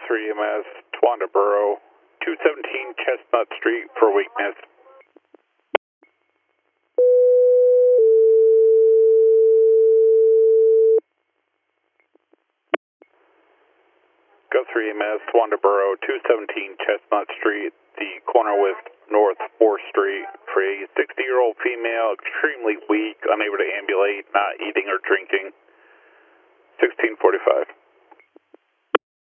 3 EMS, Towanda Borough, 217 Chestnut Street for weakness. Go 3 EMS, Towanda Borough, 217 Chestnut Street, the corner with North 4th Street, for a 60-year-old female, extremely weak, unable to ambulate, not eating or drinking. 1645.